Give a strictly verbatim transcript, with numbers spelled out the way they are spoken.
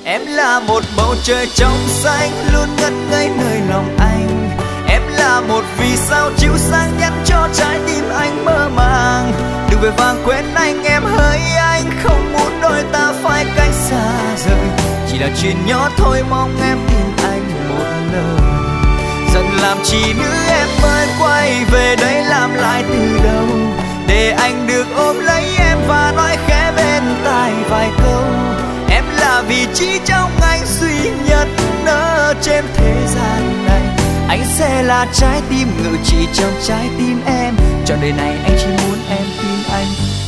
Em là một bầu trời trong xanh luôn ngất ngây nơi lòng anh. Em là một vì sao chiếu sáng nhắn cho trái tim anh mơ màng. Đừng vội vàng quên anh, em hỡi anh không muốn đôi ta phải cách xa rời. Chỉ là chuyện nhỏ thôi, mong em tin anh một lời. Giận làm chi nữa em ơi, quay về đây làm lại từ đầu, để anh được ôm lấy em và nói khẽ bên tai vài câu. Em là vị trí trong anh duy nhất ở trên thế gian này. Anh sẽ là trái tim ngự trị trong trái tim em. Trọn đời này anh chỉ muốn em tin anh.